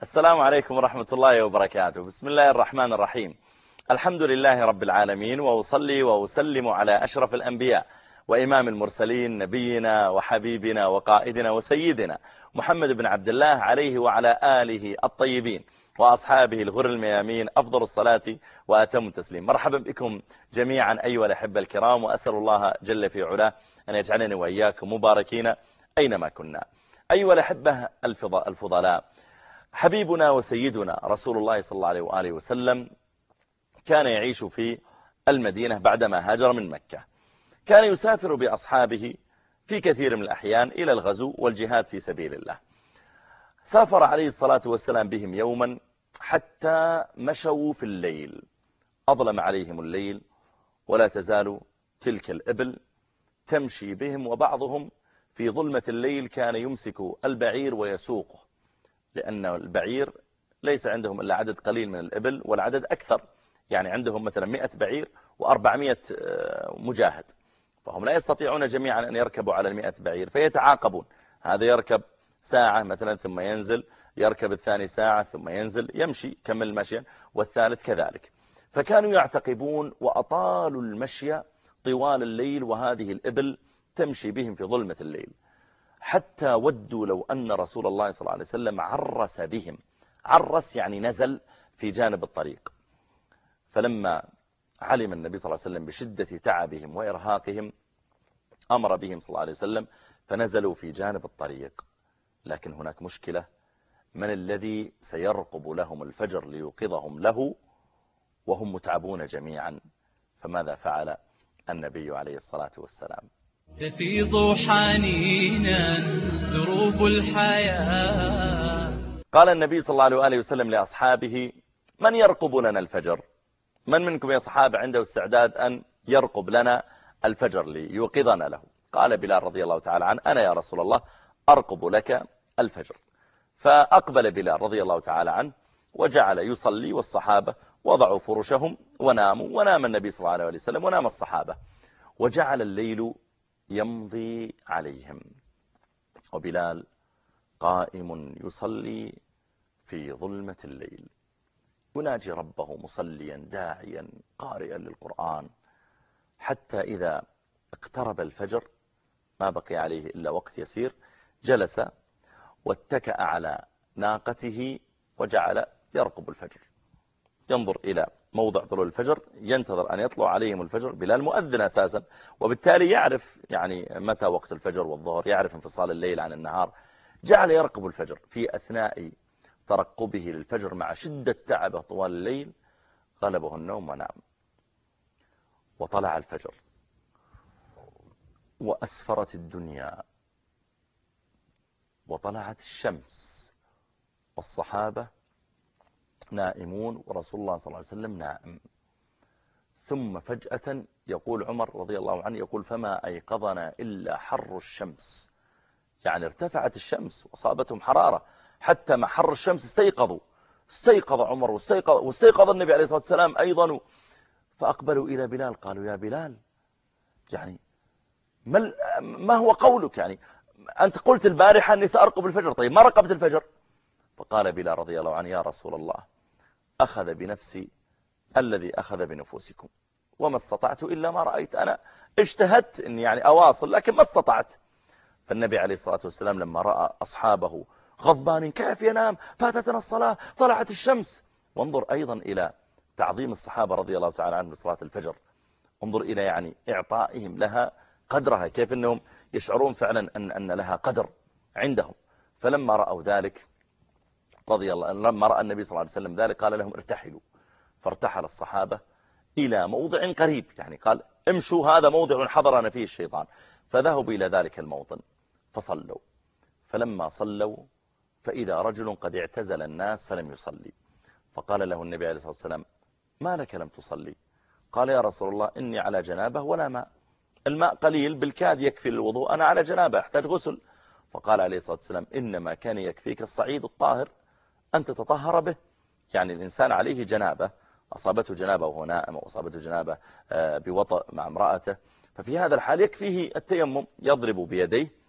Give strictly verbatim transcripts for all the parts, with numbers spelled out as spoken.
السلام عليكم ورحمة الله وبركاته. بسم الله الرحمن الرحيم. الحمد لله رب العالمين، وأصلي وأسلم على أشرف الأنبياء وإمام المرسلين، نبينا وحبيبنا وقائدنا وسيدنا محمد بن عبد الله، عليه وعلى آله الطيبين وأصحابه الغر الميامين أفضل الصلاة وأتم التسليم. مرحبا بكم جميعا أيها الأحبة الكرام، وأسأل الله جل في علاه أن يجعلني وإياكم مباركين أينما كنا. أيها الأحبة الفضلاء، حبيبنا وسيدنا رسول الله صلى الله عليه وآله وسلم كان يعيش في المدينة بعدما هاجر من مكة. كان يسافر بأصحابه في كثير من الأحيان إلى الغزو والجهاد في سبيل الله. سافر عليه الصلاة والسلام بهم يوما حتى مشوا في الليل، أظلم عليهم الليل، ولا تزال تلك الإبل تمشي بهم، وبعضهم في ظلمة الليل كان يمسك البعير ويسوقه، لأن البعير ليس عندهم إلا عدد قليل من الإبل، والعدد أكثر، يعني عندهم مثلا مئة بعير وأربعمائة مجاهد، فهم لا يستطيعون جميعا أن يركبوا على المئة بعير، فيتعاقبون، هذا يركب ساعة مثلا ثم ينزل، يركب الثاني ساعة ثم ينزل، يمشي كمل مشيا، والثالث كذلك. فكانوا يعتقبون وأطالوا المشي طوال الليل، وهذه الإبل تمشي بهم في ظلمة الليل، حتى ودوا لو أن رسول الله صلى الله عليه وسلم عرس بهم. عرس يعني نزل في جانب الطريق. فلما علم النبي صلى الله عليه وسلم بشدة تعبهم وإرهاقهم أمر بهم صلى الله عليه وسلم فنزلوا في جانب الطريق. لكن هناك مشكلة: من الذي سيرقب لهم الفجر ليوقظهم له وهم متعبون جميعا؟ فماذا فعل النبي عليه الصلاة والسلام؟ تفيض حنينا دروب الحياة. قال النبي صلى الله عليه وآله وسلم لأصحابه: من يرقب لنا الفجر؟ من منكم يا صحابة عنده استعداد أن يرقب لنا الفجر ليوقظنا له؟ قال بلال رضي الله تعالى عنه: أنا يا رسول الله أرقب لك الفجر. فأقبل بلال رضي الله تعالى عنه وجعل يصلي، والصحابة وضعوا فرشهم وناموا، ونام النبي صلى الله عليه وسلم ونام الصحابة، وجعل الليل يمضي عليهم، وبلال قائم يصلي في ظلمة الليل، يناجي ربه مصليا داعيا قارئا للقرآن، حتى إذا اقترب الفجر ما بقي عليه إلا وقت يسير، جلس واتكأ على ناقته وجعل يرقب الفجر، ينظر إلى موضع طلوع الفجر، ينتظر أن يطلع عليهم الفجر. بلال مؤذن أساسا، وبالتالي يعرف يعني متى وقت الفجر والظهر، يعرف انفصال الليل عن النهار. جعل يرقب الفجر. في أثناء ترقبه للفجر مع شدة تعبه طوال الليل غلبه النوم ونام، وطلع الفجر وأسفرت الدنيا وطلعت الشمس، والصحابة نائمون ورسول الله صلى الله عليه وسلم نائم. ثم فجأة يقول عمر رضي الله عنه، يقول: فما أيقظنا إلا حر الشمس. يعني ارتفعت الشمس وصابتهم حرارة، حتى مع حر الشمس استيقظوا. استيقظ عمر واستيقظ, واستيقظ النبي عليه الصلاة والسلام أيضا. فأقبلوا إلى بلال قالوا: يا بلال، يعني ما, ما هو قولك؟ يعني أنت قلت البارحة أني سأرقب الفجر، طيب ما رقبت الفجر؟ فقال بلال رضي الله عنه: يا رسول الله، أخذ بنفسي الذي أخذ بنفوسكم، وما استطعت إلا ما رأيت. أنا اجتهدت أني يعني أواصل، لكن ما استطعت. فالنبي عليه الصلاة والسلام لما رأى أصحابه غضبان: كيف ينام؟ فاتتنا الصلاة، طلعت الشمس. وانظر أيضا إلى تعظيم الصحابة رضي الله تعالى عنهم لصلاة الفجر، انظر إلى يعني إعطائهم لها قدرها، كيف أنهم يشعرون فعلا أن, أن لها قدر عندهم. فلما رأوا ذلك رضي الله، لما رأى النبي صلى الله عليه وسلم ذلك قال لهم: ارتحلوا. فارتحل الصحابة إلى موضع قريب، يعني قال: امشوا، هذا موضع حضرنا فيه الشيطان. فذهبوا إلى ذلك الموطن فصلوا. فلما صلوا فإذا رجل قد اعتزل الناس فلم يصلي، فقال له النبي عليه الصلاة والسلام: ما لك لم تصلي؟ قال: يا رسول الله، إني على جنابه ولا ماء، الماء قليل بالكاد يكفي الوضوء، أنا على جنابه أحتاج غسل. فقال عليه الصلاة والسلام: إنما كان يكفيك الصعيد الطاهر أن تتطهر به. يعني الإنسان عليه جنابه، أصابته جنابه وهو نائم، أو أصابته جنابه بوطأ مع امرأته، ففي هذا الحال يكفيه التيمم، يضرب بيديه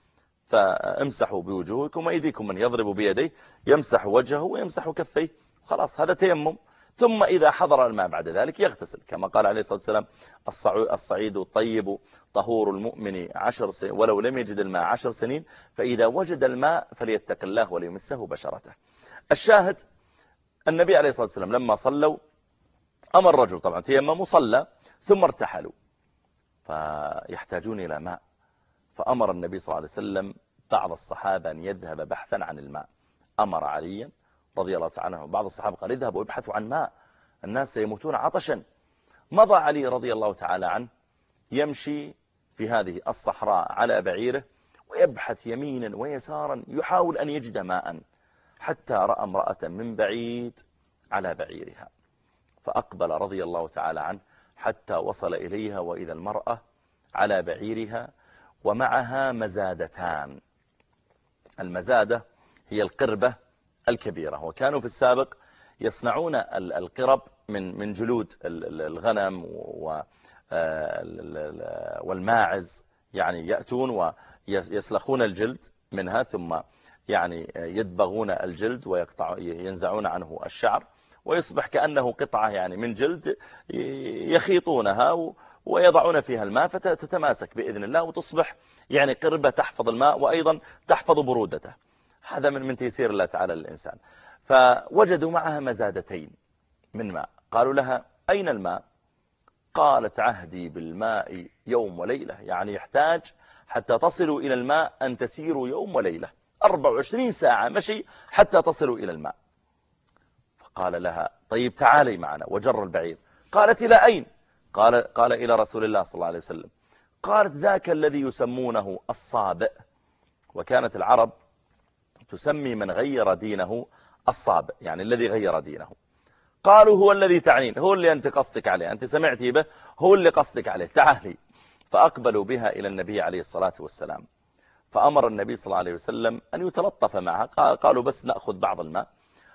فامسحوا بوجوهكم وأيديكم، من يضرب بيديه يمسح وجهه ويمسح كفيه، خلاص هذا تيمم. ثم إذا حضر الماء بعد ذلك يغتسل، كما قال عليه الصلاة والسلام الصعيد الطيب طهور المؤمن عشر سنين ولو لم يجد الماء عشر سنين، فإذا وجد الماء فليتق الله وليمسه بشرته. الشاهد النبي عليه الصلاة والسلام لما صلوا أمر الرجل طبعا تيمموا صلى ثم ارتحلوا فيحتاجون إلى ماء، فأمر النبي صلى الله عليه وسلم بعض الصحابة أن يذهب بحثا عن الماء. أمر عليا رضي الله تعالى عنه بعض الصحابة قال اذهبوا وابحثوا عن ماء، الناس سيموتون عطشا. مضى علي رضي الله تعالى عنه يمشي في هذه الصحراء على بعيره ويبحث يمينا ويسارا يحاول أن يجد ماء، حتى رأى امرأة من بعيد على بعيرها، فأقبل رضي الله تعالى عنه حتى وصل إليها، وإذا المرأة على بعيرها ومعها مزادتان. المزادة هي القربة الكبيرة، وكانوا في السابق يصنعون القرب من من جلود الغنم والماعز، يعني يأتون ويسلخون الجلد منها ثم يعني يدبغون الجلد وينزعون عنه الشعر ويصبح كأنه قطعة يعني من جلد، يخيطونها ويضعون فيها الماء فتتماسك بإذن الله وتصبح يعني قربة تحفظ الماء وأيضا تحفظ برودته. هذا من من تيسير الله تعالى للإنسان. فوجدوا معها مزادتين من ماء، قالوا لها أين الماء؟ قالت عهدي بالماء يوم وليلة، يعني يحتاج حتى تصلوا إلى الماء أن تسيروا يوم وليلة، أربع وعشرين ساعة مشي حتى تصلوا إلى الماء. فقال لها طيب تعالي معنا، وجر البعير. قالت إلى أين؟ قال, قال إلى رسول الله صلى الله عليه وسلم. قالت ذاك الذي يسمونه الصابئ، وكانت العرب تسمي من غير دينه الصابئ، يعني الذي غير دينه. قالوا هو الذي تعنين، هو اللي أنت قصدك عليه، أنت سمعتي به، هو اللي قصدك عليه، تعالي. فأقبلوا بها إلى النبي عليه الصلاة والسلام، فأمر النبي صلى الله عليه وسلم أن يتلطف معها، قالوا بس نأخذ بعض الماء.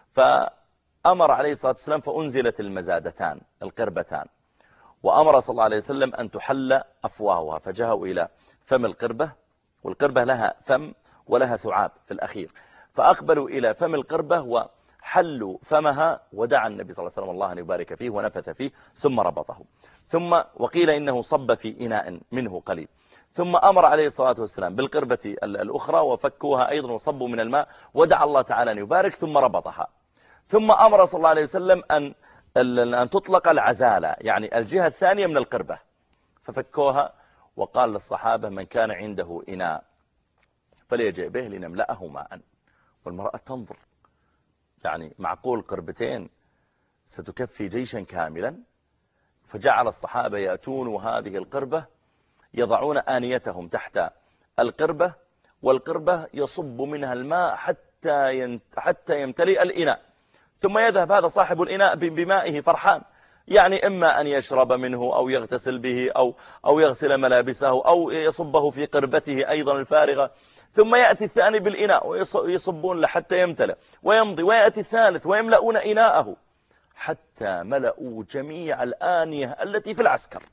فأمر عليه الصلاة والسلام فأنزلت المزادتان القربتان، وأمر صلى الله عليه وسلم أن تحل أفواهها، فجاءوا إلى فم القربة، والقربة لها فم ولها ثعاب في الأخير، فأقبلوا إلى فم القربة وحلوا فمها، ودعا النبي صلى الله عليه وسلم الله أن يبارك فيه ونفث فيه ثم ربطه، ثم وقيل إنه صب في إناء منه قليل، ثم أمر عليه الصلاة والسلام بالقربة الأخرى وفكوها أيضا وصبوا من الماء ودعا الله تعالى أن يبارك ثم ربطها. ثم أمر صلى الله عليه وسلم أن أن تطلق العزالة، يعني الجهة الثانية من القربة، ففكوها وقال للصحابة من كان عنده إناء فليجئ به لنملأه ماء. والمرأة تنظر، يعني معقول قربتين ستكفي جيشا كاملا؟ فجعل الصحابة يأتون وهذه القربة يضعون آنيتهم تحت القربة، والقربة يصب منها الماء حتى حتى يمتلئ الإناء، ثم يذهب هذا صاحب الإناء بمائه فرحان، يعني إما أن يشرب منه أو يغتسل به أو أو يغسل ملابسه أو يصبه في قربته أيضا الفارغة، ثم يأتي الثاني بالإناء ويصبون له حتى يمتلئ ويمضي، ويأتي الثالث ويملؤون إناءه حتى ملأوا جميع الآنية التي في العسكر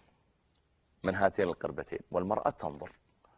من هاتين القربتين، والمرأة تنظر.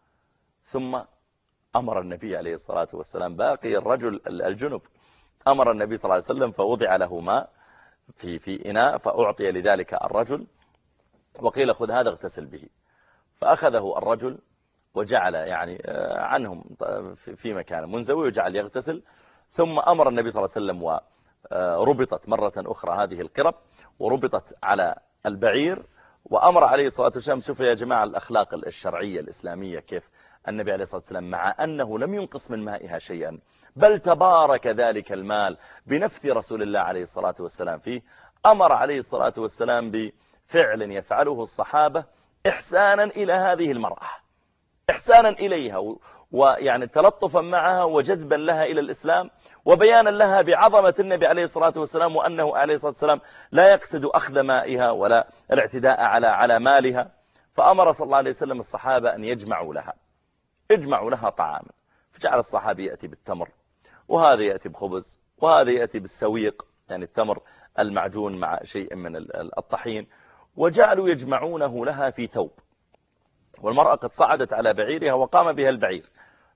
ثم أمر النبي عليه الصلاة والسلام باقي الرجل الجنب، أمر النبي صلى الله عليه وسلم فوضع له ماء في في إناء فأعطي لذلك الرجل، وقيل خذ هذا اغتسل به، فأخذه الرجل وجعل يعني عنهم في مكان منزوي وجعل يغتسل. ثم أمر النبي صلى الله عليه وسلم وربطت مرة أخرى هذه القرب وربطت على البعير، وأمر عليه الصلاة والسلام. شوفوا يا جماعة الأخلاق الشرعية الإسلامية كيف النبي عليه الصلاة والسلام مع أنه لم ينقص من مائها شيئا، بل تبارك ذلك المال بنفث رسول الله عليه الصلاة والسلام فيه، أمر عليه الصلاة والسلام بفعل يفعله الصحابة إحسانا إلى هذه المرأة، إحسانا إليها ويعني تلطفا معها وجذبا لها إلى الإسلام وبيانا لها بعظمة النبي عليه الصلاة والسلام، وأنه عليه الصلاة والسلام لا يقصد أخذ مائها ولا الاعتداء على على مالها. فأمر صلى الله عليه وسلم الصحابة أن يجمعوا لها اجمعوا لها طعاما، فجعل الصحابي يأتي بالتمر، وهذا يأتي بخبز، وهذا يأتي بالسويق يعني التمر المعجون مع شيء من الطحين، وجعلوا يجمعونه لها في ثوب، والمرأة قد صعدت على بعيرها وقام بها البعير،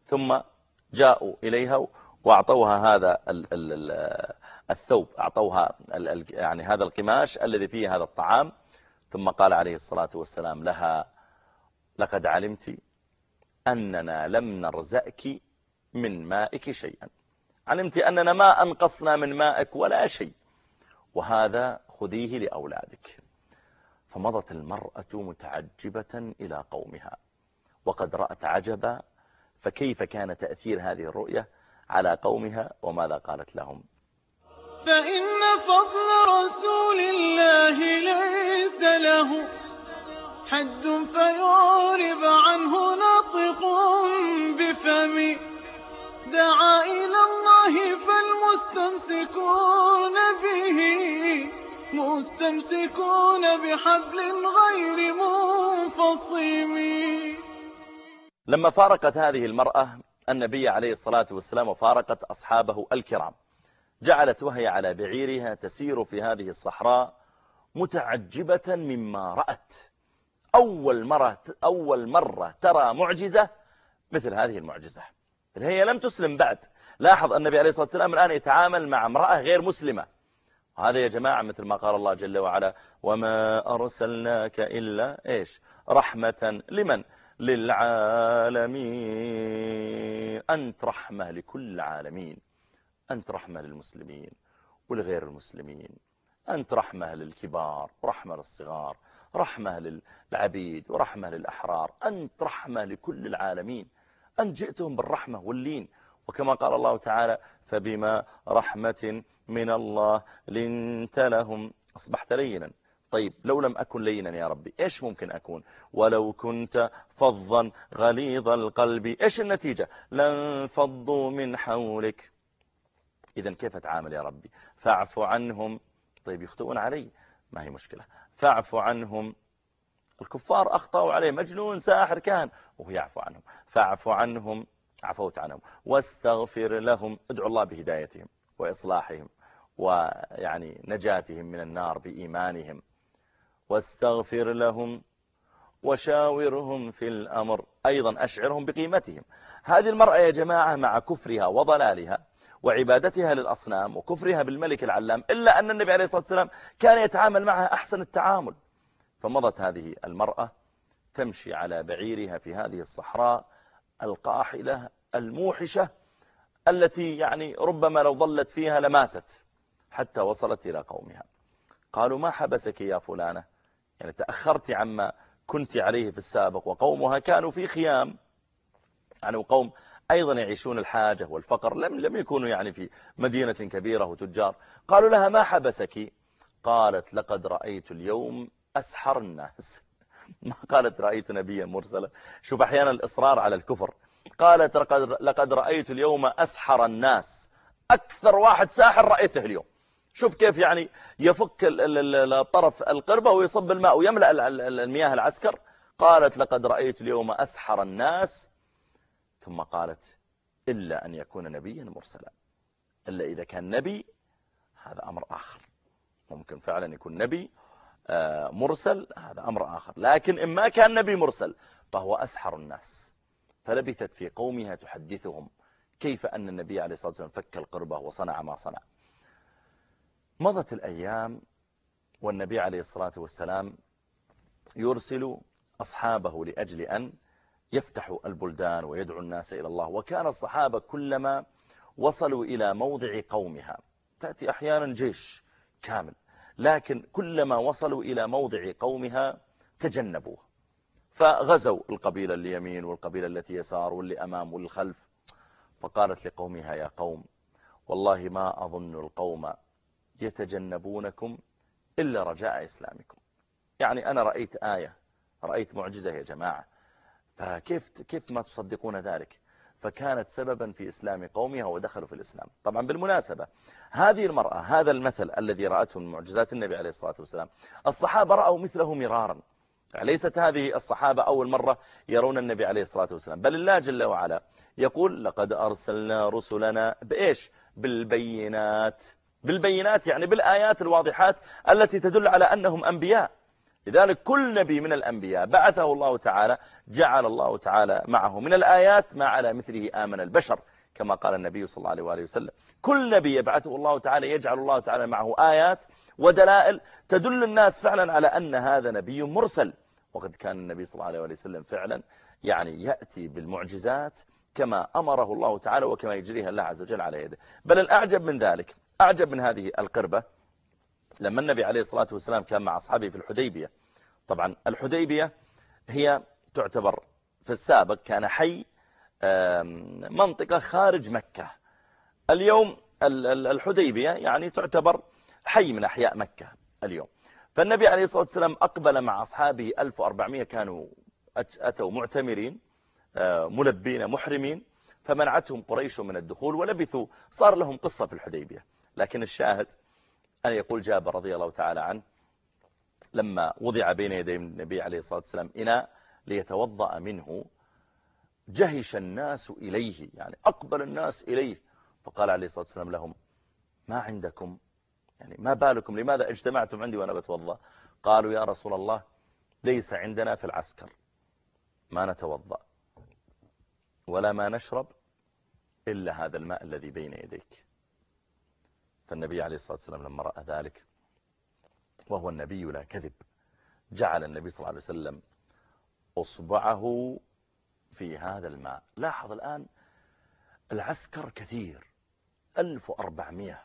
ثم جاءوا إليها وأعطوها هذا الثوب، أعطوها يعني هذا القماش الذي فيه هذا الطعام. ثم قال عليه الصلاة والسلام لها: لقد علمت أننا لم نرزأك من مائك شيئا، علمت أننا ما أنقصنا من مائك ولا شيء، وهذا خذيه لأولادك. فمضت المرأة متعجبة إلى قومها وقد رأت عجبا، فكيف كان تأثير هذه الرؤية على قومها وماذا قالت لهم؟ فإن فضل رسول الله ليس له حد فيعرب عنه ناطق بفمي، دعا إلى الله فالمستمسكون به مستمسكون بحبل غير منفصم. لما فارقت هذه المرأة النبي عليه الصلاة والسلام وفارقت أصحابه الكرام، جعلت وهي على بعيرها تسير في هذه الصحراء متعجبة مما رأت. أول مرة, أول مرة ترى معجزة مثل هذه المعجزة. هي لم تسلم بعد. لاحظ النبي عليه الصلاة والسلام الآن يتعامل مع امرأة غير مسلمة، وهذا يا جماعة مثل ما قال الله جل وعلا: وما أرسلناك إلا إيش رحمة لمن للعالمين. أنت رحمة لكل العالمين، أنت رحمة للمسلمين ولغير المسلمين، أنت رحمة للكبار ورحمة للصغار، رحمة للعبيد ورحمة للأحرار، أنت رحمة لكل العالمين، أنت جئتهم بالرحمة واللين. وكما قال الله تعالى: فبما رحمة من الله لنت لهم أصبحت لينا. طيب لو لم أكن لينا يا ربي إيش ممكن أكون؟ ولو كنت فظا غليظ القلب، إيش النتيجة؟ لانفضوا من حولك. إذن كيف أتعامل يا ربي؟ فاعف عنهم. طيب يخطئون علي، ما هي مشكلة، فاعف عنهم. الكفار أخطأوا عليه، مجنون ساحر كان، وهو يعفو عنهم. فاعف عنهم، عفوت عنهم. واستغفر لهم، ادعو الله بهدايتهم وإصلاحهم ويعني نجاتهم من النار بإيمانهم. واستغفر لهم وشاورهم في الأمر، أيضا أشعرهم بقيمتهم. هذه المرأة يا جماعة مع كفرها وضلالها وعبادتها للأصنام وكفرها بالملك العلام، إلا أن النبي عليه الصلاة والسلام كان يتعامل معها أحسن التعامل. فمضت هذه المرأة تمشي على بعيرها في هذه الصحراء القاحلة الموحشة التي يعني ربما لو ظلت فيها لماتت، حتى وصلت إلى قومها. قالوا: ما حبسك يا فلانة؟ يعني تأخرت عما كنت عليه في السابق. وقومها كانوا في خيام، يعني قوم أيضا يعيشون الحاجة والفقر، لم لم يكونوا يعني في مدينة كبيرة وتجار. قالوا لها: ما حبسك؟ قالت: لقد رأيت اليوم أسحر الناس. ما قالت رأيت نبيا مرسلا. شوف أحيانا الإصرار على الكفر. قالت: لقد رأيت اليوم أسحر الناس، أكثر واحد ساحر رأيته اليوم. شوف كيف يعني يفك الطرف القربة ويصب الماء ويملأ المياه العسكر. قالت: لقد رأيت اليوم أسحر الناس. ثم قالت: إلا أن يكون نبيا مرسلا. إلا إذا كان نبي هذا أمر آخر، ممكن فعلا يكون نبي مرسل، هذا أمر آخر. لكن إما كان نبي مرسل فهو أسحر الناس. فلبثت في قومها تحدثهم كيف أن النبي عليه الصلاة والسلام فك القربة وصنع ما صنع. مضت الأيام والنبي عليه الصلاة والسلام يرسل أصحابه لأجل أن يفتحوا البلدان ويدعو الناس إلى الله. وكان الصحابة كلما وصلوا إلى موضع قومها، تأتي أحيانا جيش كامل، لكن كلما وصلوا إلى موضع قومها تجنبوه، فغزوا القبيلة اللي يمين والقبيلة التي يسار واللي أمام والخلف. فقالت لقومها: يا قوم، والله ما أظن القوم يتجنبونكم إلا رجاء إسلامكم. يعني أنا رأيت آية، رأيت معجزة يا جماعة، فكيف كيف ما تصدقون ذلك؟ فكانت سببا في إسلام قومها ودخلوا في الإسلام. طبعا بالمناسبة هذه المرأة، هذا المثل الذي رأته من معجزات النبي عليه الصلاة والسلام، الصحابة رأوا مثله مرارا. ليست هذه الصحابة أول مرة يرون النبي عليه الصلاة والسلام، بل الله جل وعلا يقول: لقد أرسلنا رسلنا بإيش؟ بالبينات. بالبينات يعني بالآيات الواضحات التي تدل على أنهم أنبياء. لذلك كل نبي من الأنبياء بعثه الله تعالى جعل الله تعالى معه من الآيات ما على مثله آمن البشر، كما قال النبي صلى الله عليه وآله وسلم. كل نبي يبعثه الله تعالى يجعل الله تعالى معه آيات ودلائل تدل الناس فعلا على أن هذا نبي مرسل. وقد كان النبي صلى الله عليه وآله وسلم فعلا يعني يأتي بالمعجزات كما أمره الله تعالى وكما يجريها الله عز وجل على يده. بل الأعجب من ذلك، أعجب من هذه القربة، لما النبي عليه الصلاة والسلام كان مع أصحابه في الحديبية. طبعا الحديبية هي تعتبر في السابق كان حي منطقة خارج مكة. اليوم الحديبية يعني تعتبر حي من أحياء مكة اليوم. فالنبي عليه الصلاة والسلام أقبل مع أصحابه ألف وأربعمائة كانوا أتوا معتمرين ملبين محرمين، فمنعتهم قريش من الدخول ولبثوا، صار لهم قصة في الحديبية. لكن الشاهد أن يقول جابر رضي الله تعالى عنه لما وضع بين يدي النبي عليه الصلاة والسلام إناء ليتوضأ منه جهش الناس إليه، يعني أقبل الناس إليه، فقال عليه الصلاة والسلام لهم ما عندكم، يعني ما بالكم، لماذا اجتمعتم عندي وأنا بتوضأ؟ قالوا يا رسول الله ليس عندنا في العسكر ما نتوضأ ولا ما نشرب إلا هذا الماء الذي بين يديك. فالنبي عليه الصلاة والسلام لما رأى ذلك، وهو النبي لا كذب، جعل النبي صلى الله عليه وسلم أصبعه في هذا الماء. لاحظ الآن العسكر كثير، ألف وأربعمائة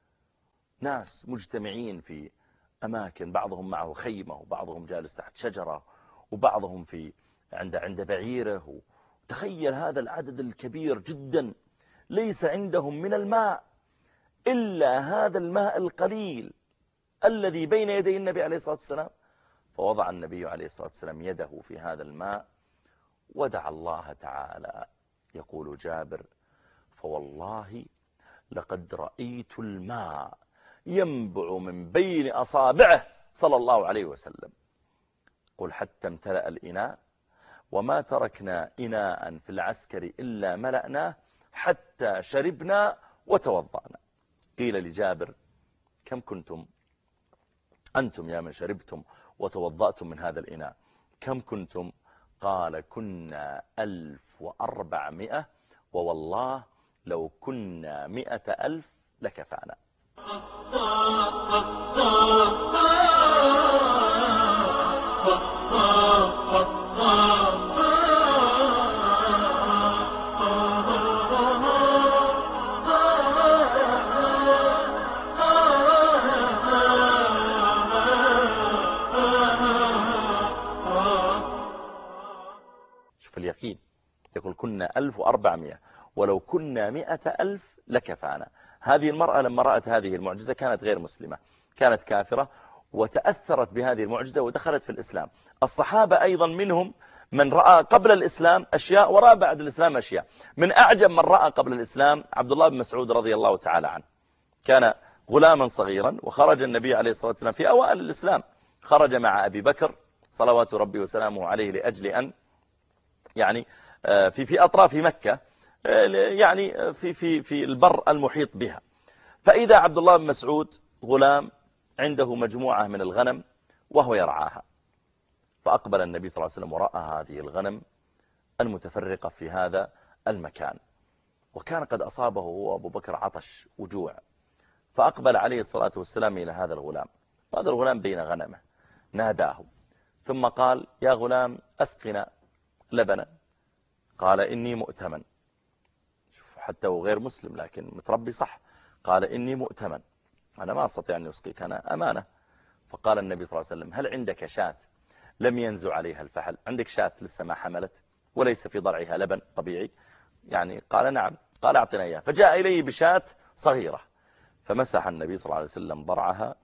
ناس مجتمعين في أماكن، بعضهم معه خيمة وبعضهم جالس تحت شجرة وبعضهم في عند عند بعيره. تخيل هذا العدد الكبير جدا ليس عندهم من الماء إلا هذا الماء القليل الذي بين يدي النبي عليه الصلاة والسلام. فوضع النبي عليه الصلاة والسلام يده في هذا الماء ودعا الله تعالى. يقول جابر فوالله لقد رأيت الماء ينبع من بين أصابعه صلى الله عليه وسلم. قل حتى امتلأ الإناء وما تركنا إناء في العسكر إلا ملأناه حتى شربنا وتوضأنا. قيل لجابر كم كنتم أنتم يا من شربتم وتوضأتم من هذا الإناء، كم كنتم؟ قال كنا ألف وأربعمائة ووالله لو كنا مئة ألف لكفانا. شوف اليقين، يقول كنا ألف وأربعمائة ولو كنا مئة ألف لكفانا. هذه المرأة لما رأت هذه المعجزة كانت غير مسلمة، كانت كافرة، وتأثرت بهذه المعجزة ودخلت في الإسلام. الصحابة أيضا منهم من رأى قبل الإسلام أشياء ورأى بعد الإسلام أشياء. من أعجب من رأى قبل الإسلام عبد الله بن مسعود رضي الله تعالى عنه. كان غلاما صغيرا وخرج النبي عليه الصلاة والسلام في أوائل الإسلام، خرج مع أبي بكر صلوات ربي وسلامه عليه لأجل أن يعني في في أطراف مكة، يعني في في في البر المحيط بها. فإذا عبد الله بن مسعود غلام عنده مجموعة من الغنم وهو يرعاها، فأقبل النبي صلى الله عليه وسلم ورأى هذه الغنم المتفرقة في هذا المكان، وكان قد أصابه هو أبو بكر عطش وجوع، فأقبل عليه الصلاة والسلام إلى هذا الغلام، وهذا الغلام بين غنمه، ناداه ثم قال يا غلام أسقنا لبنا. قال إني مؤتمن، شوف حتى هو غير مسلم لكن متربي صح، قال إني مؤتمن، أنا ما أستطيع أن يسقيك، أنا أمانة. فقال النبي صلى الله عليه وسلم هل عندك شاة لم ينزع عليها الفحل؟ عندك شاة لسه ما حملت وليس في ضرعها لبن طبيعي؟ يعني قال نعم. قال أعطنا إياه. فجاء إليه بشاة صغيرة، فمسح النبي صلى الله عليه وسلم ضرعها،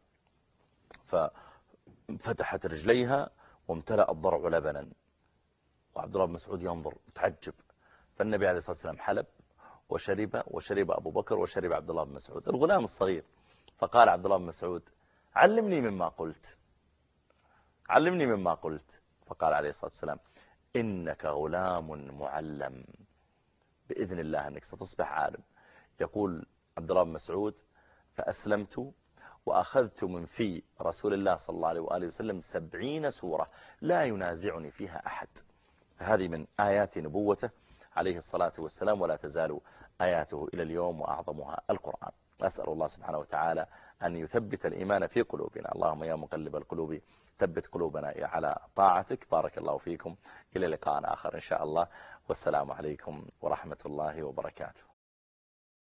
ففتحت رجليها وامتلأ الضرع لبنا، وعبد الله بن مسعود ينظر متعجب. فالنبي عليه الصلاة والسلام حلب وشرب، وشرب أبو بكر وشرب عبد الله بن مسعود الغلام الصغير. فقال عبد الله بن مسعود علمني مما قلت، علمني مما قلت. فقال عليه الصلاة والسلام إنك غلام معلم، بإذن الله أنك ستصبح عالم. يقول عبد الله بن مسعود فأسلمت وأخذت من في رسول الله صلى الله عليه وآله وسلم سبعين سورة لا ينازعني فيها أحد. هذه من آيات نبوته عليه الصلاة والسلام، ولا تزال آياته إلى اليوم وأعظمها القرآن. أسأل الله سبحانه وتعالى أن يثبت الإيمان في قلوبنا. اللهم يا مقلب القلوب ثبت قلوبنا على طاعتك. بارك الله فيكم، إلى لقاء آخر إن شاء الله، والسلام عليكم ورحمة الله وبركاته.